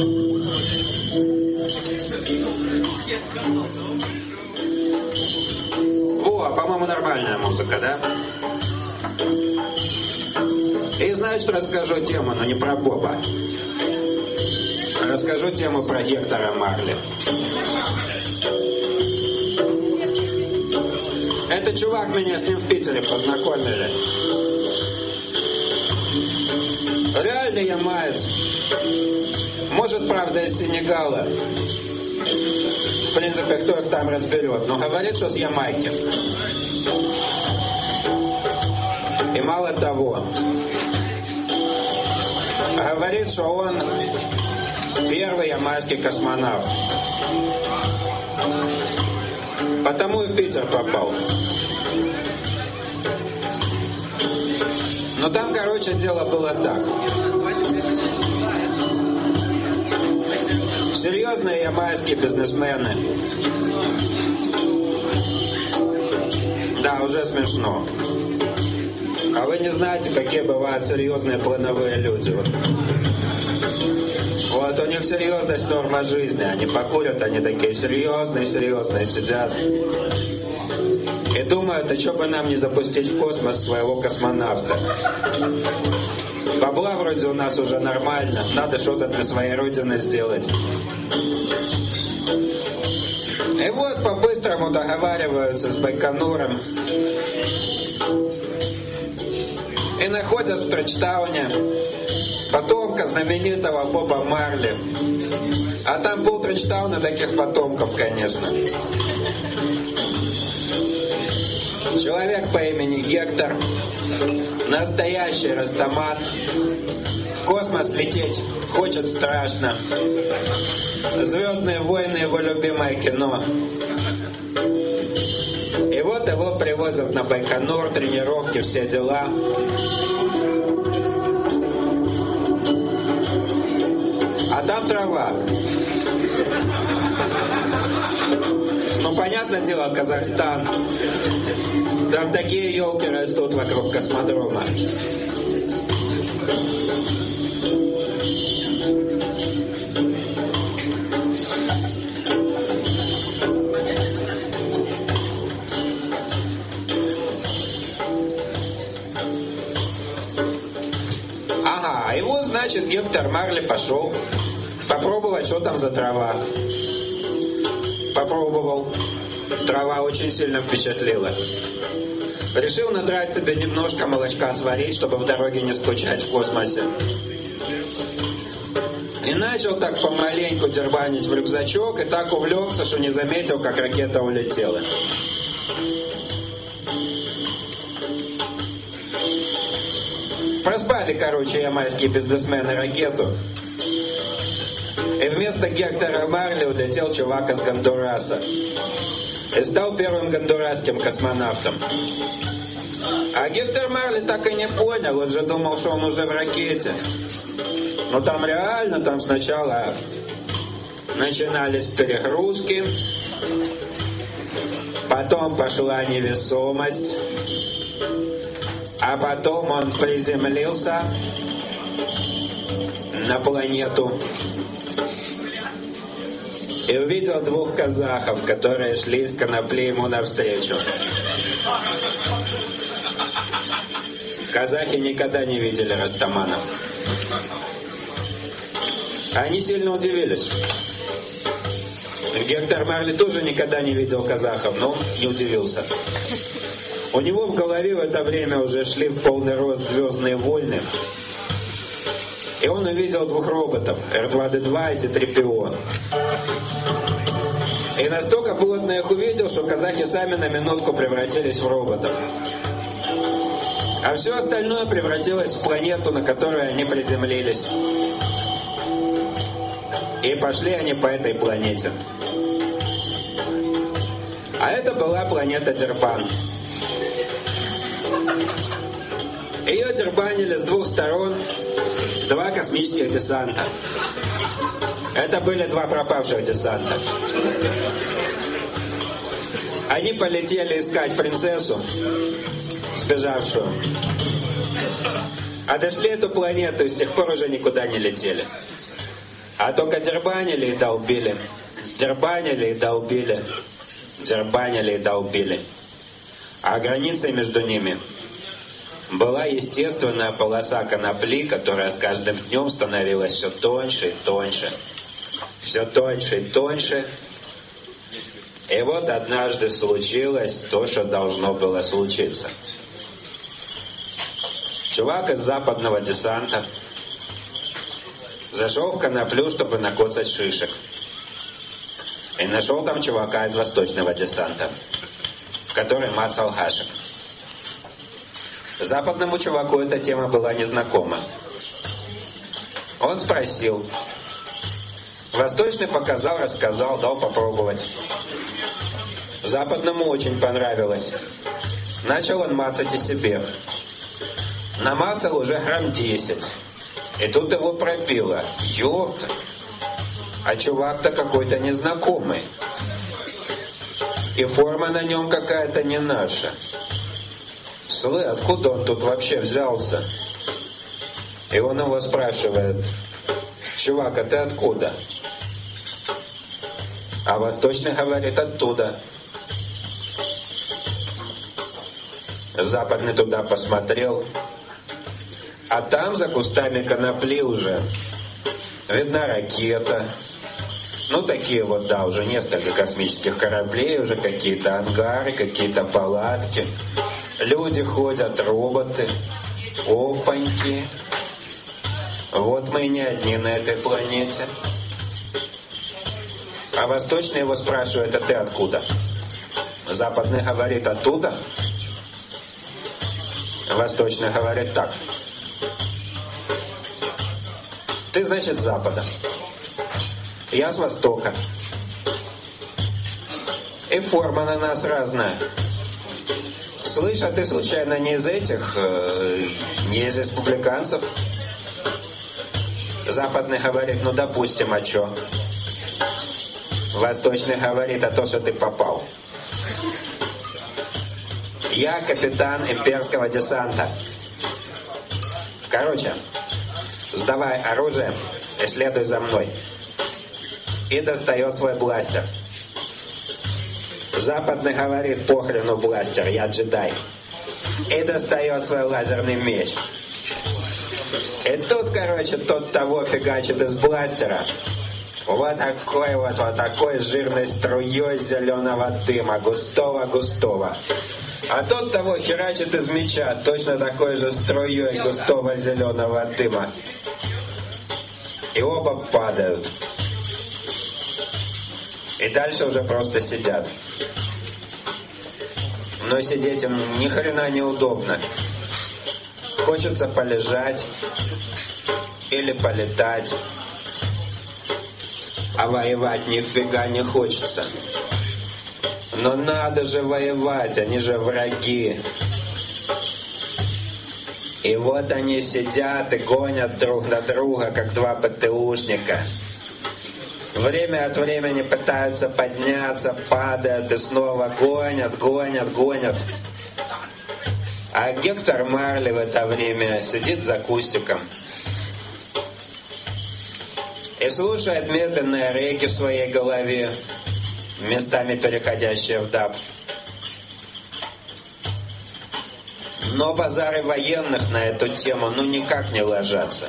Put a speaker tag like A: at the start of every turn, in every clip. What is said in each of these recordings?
A: О, по-моему, нормальная музыка, да? И знаешь, что расскажу тему, но не про Боба. Расскажу тему про Гектора Марли. Это чувак, меня с ним в Питере познакомили. Реально ямаец. Может, правда, из Сенегала. В принципе, кто их там разберет. Но говорит, что с Ямайки. И мало того, говорит, что он первый ямайский космонавт. Потому и в Питер попал. Но там, короче, дело было так. Серьезные ямайские бизнесмены. Да, уже смешно. А вы не знаете, какие бывают серьезные плановые люди. Вот у них серьезность норма жизни. Они покурят, они такие серьезные сидят. И думают, а что бы нам не запустить в космос своего космонавта. Бабла вроде у нас уже нормально. Надо что-то для своей родины сделать. И вот по-быстрому договариваются с Байконуром. И находят в Тричтауне потомка знаменитого Боба Марли. А там пол Тричтауна таких потомков, конечно. Человек по имени Гектор, настоящий растаман, в космос лететь хочет страшно. «Звездные войны» — его любимое кино. И вот его привозят на Байконур, тренировки, все дела. А там трава. Ну, понятное дело, Казахстан. Там такие елки растут вокруг космодрома. Ага, и вот, значит, Гектор Марли пошел попробовать, что там за трава. Попробовал. Трава очень сильно впечатлила. Решил надрать себе немножко молочка сварить, чтобы в дороге не скучать в космосе. И начал так помаленьку дербанить в рюкзачок, и так увлекся, что не заметил, как ракета улетела. Проспали, короче, ямайские бизнесмены ракету. И вместо Гектора Марли улетел чувак из Гондураса. И стал первым гондурасским космонавтом. А Гектор Марли так и не понял, он же думал, что он уже в ракете. Но там реально, там сначала начинались перегрузки, потом пошла невесомость, а потом он приземлился на планету и увидел двух казахов, которые шли с конопли ему навстречу. Казахи никогда не видели растаманов. Они сильно удивились. Гектор Марли тоже никогда не видел казахов, но он не удивился. У него в голове в это время уже шли в полный рост «Звездные войны». И он увидел двух роботов, R2-D2 и C-3PO. И настолько плотно их увидел, что казахи сами на минутку превратились в роботов. А все остальное превратилось в планету, на которой они приземлились. И пошли они по этой планете. А это была планета Дербан. Ее дербанили с двух сторон два космических десанта. Это были два пропавших десанта. Они полетели искать принцессу, сбежавшую. А дошли эту планету и с тех пор уже никуда не летели. А только дербанили и долбили. Дербанили и долбили. Дербанили и долбили. А границей между ними была естественная полоса конопли, которая с каждым днем становилась все тоньше и тоньше. Все тоньше и тоньше. И вот однажды случилось то, что должно было случиться. Чувак из западного десанта зашел в коноплю, чтобы накоцать шишек. И нашел там чувака из восточного десанта, который мацал хашек. Западному чуваку эта тема была незнакома. Он спросил. Восточный показал, рассказал, дал попробовать. Западному очень понравилось. Начал он мацать и себе. Намацал уже грамм 10. И тут его пропило. Ёпта! А чувак-то какой-то незнакомый. И форма на нем какая-то не наша. Слы, откуда он тут вообще взялся? И он его спрашивает: чувак, а ты откуда? А восточный говорит: оттуда. Западный туда посмотрел, а там за кустами конопли уже видна ракета. Ну, такие вот, да, уже несколько космических кораблей, уже какие-то ангары, какие-то палатки. Люди ходят, роботы. Опаньки. Вот мы не одни на этой планете. А восточный его спрашивает: а ты откуда? Западный говорит: оттуда. Восточный говорит: так. Ты, значит, с запада. Я с востока. И форма на нас разная. Слышь, а ты случайно не из этих, не из республиканцев? Западный говорит: ну, допустим, а чё? Восточный говорит: а то, что ты попал. Я капитан имперского десанта. Короче, сдавай оружие и следуй за мной. И достает свой бластер. Западный говорит: похрену бластер, я джедай. И достает свой лазерный меч. И тут, короче, тот того фигачит из бластера. Вот такой жирной струей зеленого дыма, густого. А тот того херачит из меча, точно такой же струей густого зеленого дыма. И оба падают. И дальше уже просто сидят. Но сидеть им ни хрена неудобно. Хочется полежать или полетать. А воевать нифига не хочется. Но надо же воевать, они же враги. И вот они сидят и гонят друг на друга, как два ПТУшника. Время от времени пытаются подняться, падают и снова гонят. А Гектор Марли в это время сидит за кустиком и слушает медленные реки в своей голове, местами переходящие в даб. Но базары военных на эту тему никак не ложатся.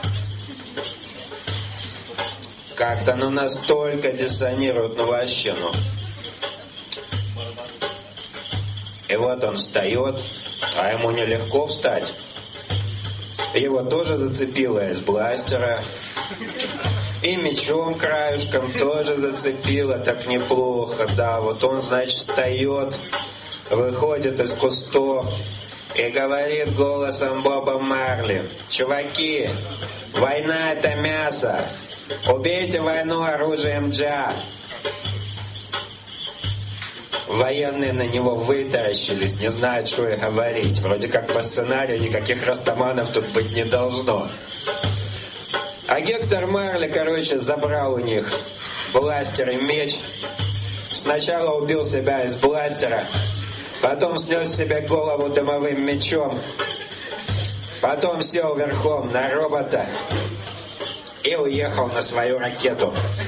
A: Как-то настолько диссонируют, вообще. И вот он встает, а ему нелегко встать. Его тоже зацепило из бластера. И мечом краюшком тоже зацепило так неплохо. Да, вот он, значит, встает, выходит из кустов и говорит голосом Боба Марли: чуваки, война — это мясо. Убейте войну оружием Джа. Военные на него вытаращились, не знают, что и говорить. Вроде как по сценарию никаких растаманов тут быть не должно. А Гектор Марли, забрал у них бластер и меч. Сначала убил себя из бластера, потом снес себе голову дымовым мечом, потом сел верхом на робота и уехал на свою ракету.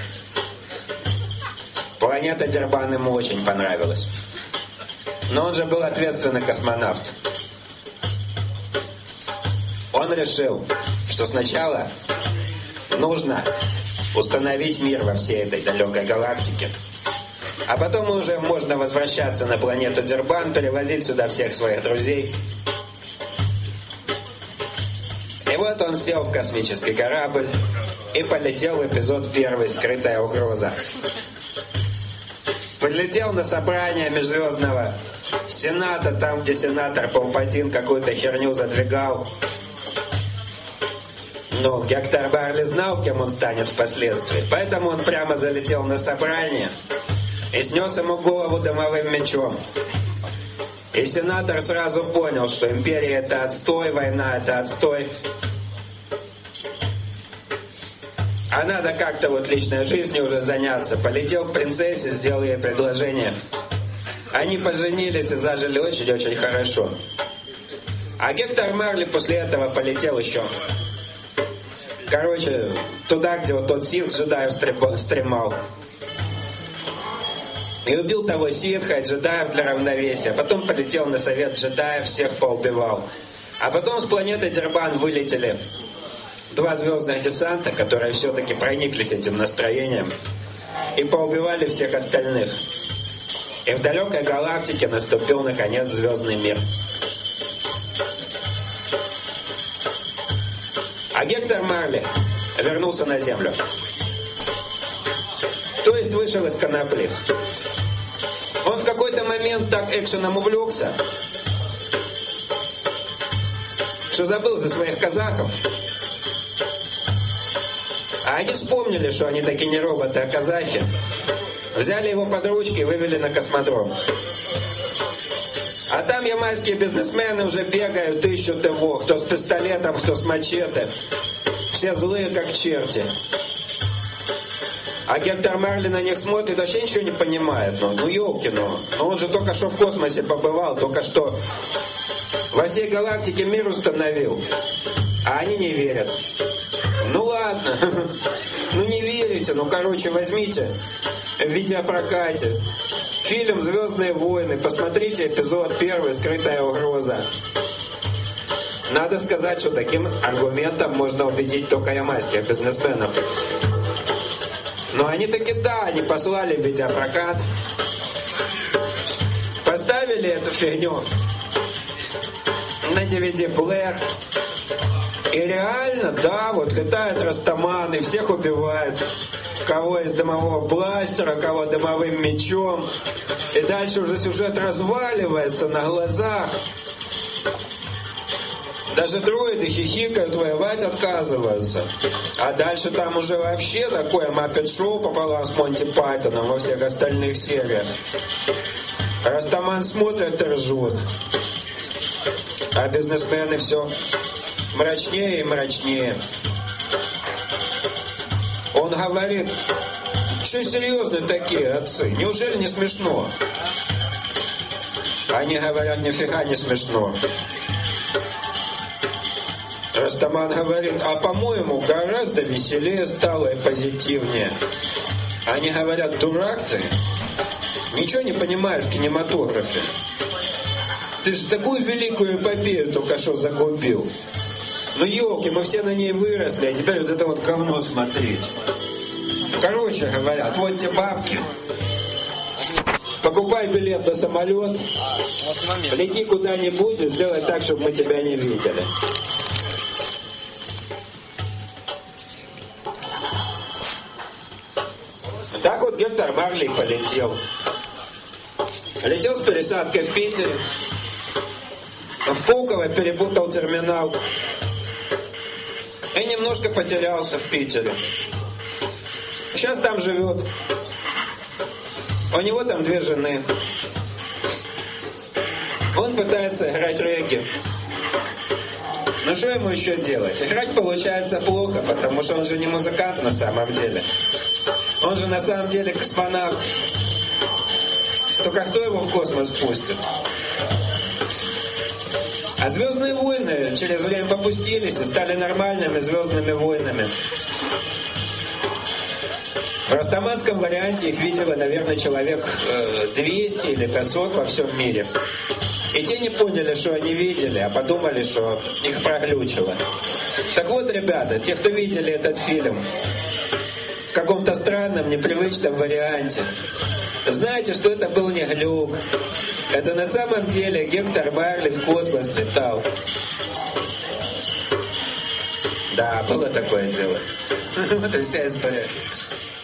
A: Планета Дербан ему очень понравилась. Но он же был ответственный космонавт. Он решил, что сначала нужно установить мир во всей этой далекой галактике. А потом уже можно возвращаться на планету Дербан, перевозить сюда всех своих друзей. И вот он сел в космический корабль и полетел в эпизод 1 «Скрытая угроза». Прилетел на собрание межзвездного Сената, там, где сенатор Палпатин какую-то херню задвигал. Но Гектор Барли знал, кем он станет впоследствии, поэтому он прямо залетел на собрание и снес ему голову дымовым мечом. И сенатор сразу понял, что империя — это отстой, война — это отстой. А надо как-то вот личной жизнью уже заняться. Полетел к принцессе, сделал ей предложение. Они поженились и зажили очень-очень хорошо. А Гектор Марли после этого полетел еще. Короче, туда, где вот тот Сith джедаев стремал. И убил того ситха, джедаев для равновесия. Потом полетел на совет джедаев, всех поубивал. А потом с планеты Дербан вылетели 2 звездных десанта, которые все-таки прониклись этим настроением и поубивали всех остальных. И в далекой галактике наступил, наконец, звездный мир. А Гектор Марли вернулся на Землю. То есть вышел из конопли. Он в какой-то момент так экшеном увлекся, что забыл за своих казахов. А они вспомнили, что они такие не роботы, а казахи. Взяли его под ручки и вывели на космодром. А там ямайские бизнесмены уже бегают, ищут его. Кто с пистолетом, кто с мачете. Все злые, как черти. А Гектор Марли на них смотрит, вообще ничего не понимает. Ну елки, ну он же только что в космосе побывал, только что во всей галактике мир установил. А они не верят. Ну ладно, ну не верите, ну короче возьмите в видеопрокате фильм «Звездные войны», посмотрите эпизод 1 «Скрытая угроза». Надо сказать, что таким аргументом можно убедить только ямайских бизнесменов. Но они таки да, они послали в видеопрокат, поставили эту фигню на DVD-плеер. И реально, да, вот летает Растаман и всех убивает. Кого из дымового бластера, кого дымовым мечом. И дальше уже сюжет разваливается на глазах. Даже дроиды хихикают, воевать отказываются. А дальше там уже вообще такое Маппет-шоу пополам с Монти Пайтоном во всех остальных сериях. Растаман смотрит и ржет. А бизнесмены все мрачнее и мрачнее. Он говорит: что серьезные такие отцы? Неужели не смешно? Они говорят: нифига не смешно. Растаман говорит: а по-моему гораздо веселее стало и позитивнее. Они говорят: дурак ты? Ничего не понимаешь в кинематографе. Ты же такую великую эпопею только что загубил. Ну елки, мы все на ней выросли, а теперь вот это вот говно смотреть. Короче говорят, вот те бабки. Покупай билет на самолет, лети куда-нибудь и сделай так, чтобы мы тебя не видели. Так вот Гектор Марли полетел. Летел с пересадкой в Питере. В Пулково перепутал терминал. И немножко потерялся в Питере. Сейчас там живет. У него там 2 жены. Он пытается играть регги. Но что ему еще делать? Играть получается плохо, потому что он же не музыкант на самом деле. Он же на самом деле космонавт. Только кто его в космос пустит? А «Звездные войны» через время попустились и стали нормальными «Звездными войнами». В растаманском варианте их видело, наверное, человек 200 или 500 во всем мире. И те не поняли, что они видели, а подумали, что их проглючило. Так вот, ребята, те, кто видели этот фильм в каком-то странном, непривычном варианте, знаете, что это был не глюк. Это на самом деле Гектор Марли в космос летал. Да, было такое дело. Вот и вся история.